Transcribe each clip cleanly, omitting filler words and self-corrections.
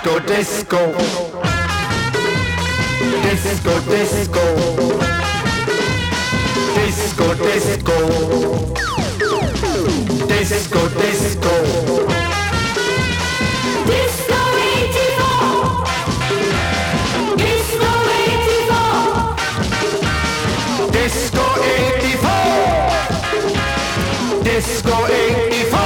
disco, disco, disco, disco, disco, disco, disco, disco 84, disco 84, disco 84, disco 84.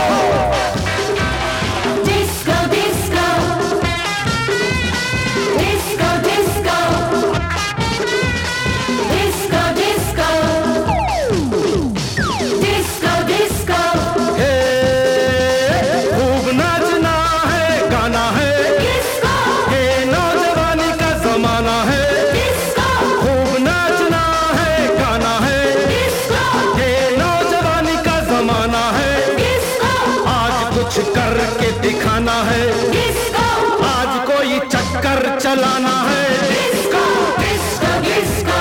करके दिखाना है, आज कोई चक्कर चलाना है। Disco disco disco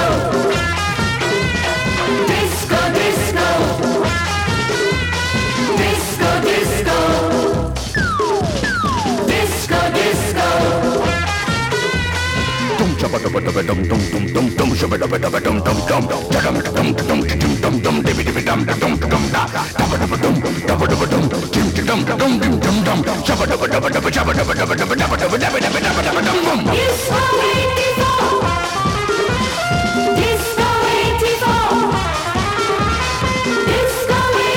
disco disco disco disco disco disco तुम चबट बट बटम तुम शबट बट बटम तुम चडम तुम डिबि डिबि डम डम डम डा डबट बटम dum dum dum dum dum dum shabba dabba dabba dabba shabba dabba dabba dabba dabba dabba dabba dabba dabba dabba dum dum. Disco 84, Disco 84, Disco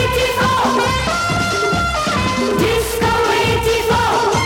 84, Disco 84.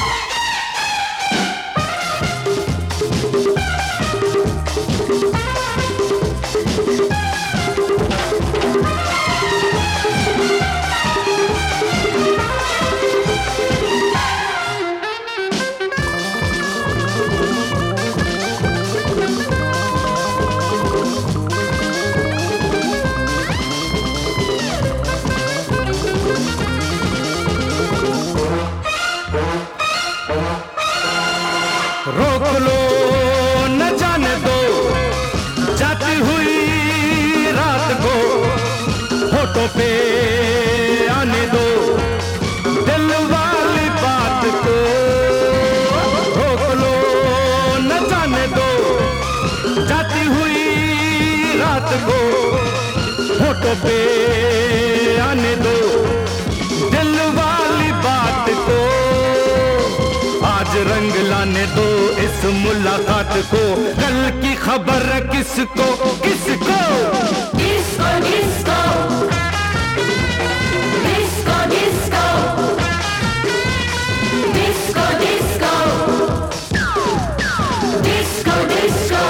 रोक लो न जाने दो जाती हुई रात को, होठों पे आने दो दिल वाली बात को। रोक लो न जाने दो जाती हुई रात को, होठों पे आने दो दिल वाली बात को। आज रंग लाने दो इस मुलाकात को, कल की खबर किसको किसको। Disco disco disco disco disco disco disco disco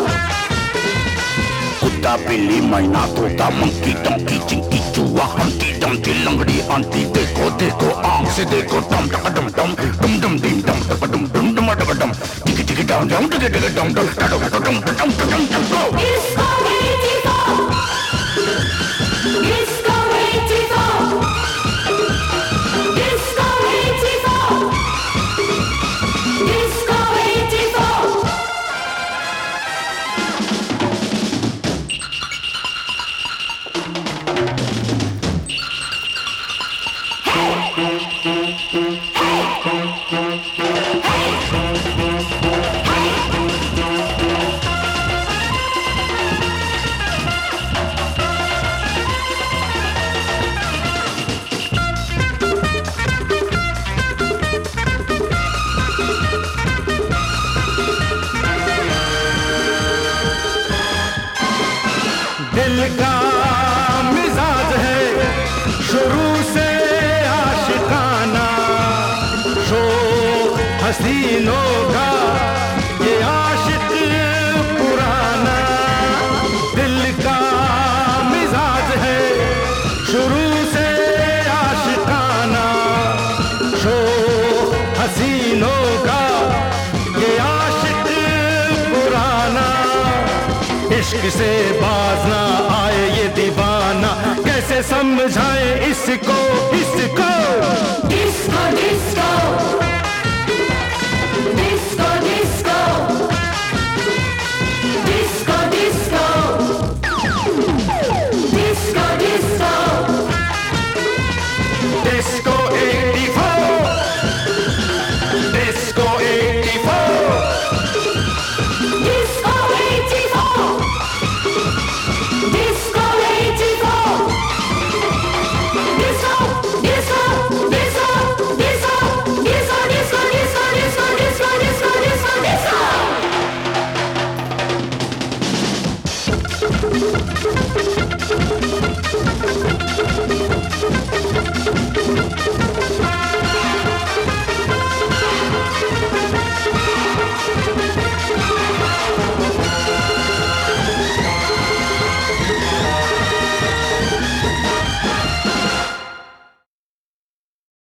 कुत्ता बिल्ली मैना तोता मंकी टंकी चिंकी चूहा हंटी डंकी लंगड़ी आंटी देखो देखो आंख से देखो टम टम टम टम टम टम डिम टम टम टम टम टम टम टम टिकी टिकी डम डम टिकी टिकी डम डम टम टम टम टम टम टम गो। Disco 84, Disco 84, Disco 84, Disco 84. दिल का मिजाज है शुरू से आशिकाना, शौक हसीनों का ये आशिक पुराना। दिल का मिजाज है शुरू से आशिकाना, शौक हसीनों का ये आशिक पुराना। इश्क से बाज ना आए ये दीवाना, कैसे समझाए इसको इसको। Disco disco